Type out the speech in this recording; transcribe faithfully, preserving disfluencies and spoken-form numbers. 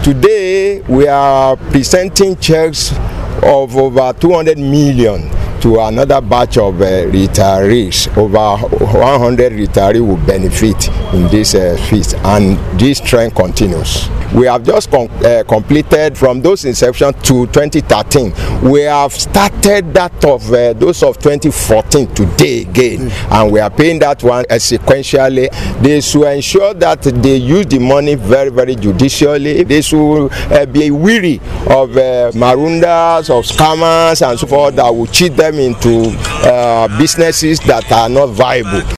Today, we are presenting checks of over two hundred million to another batch of uh, retirees. Over one hundred retirees will benefit in this uh, feast, and this trend continues. We have just com uh, completed from those inception to twenty thirteen. We have started that of uh, those of twenty fourteen today again, mm. and we are paying that one uh, sequentially. They should ensure that they use the money very, very judicially. They should uh, be weary of uh, marundas, of scammers, and so forth that will cheat them into uh, businesses that are not viable.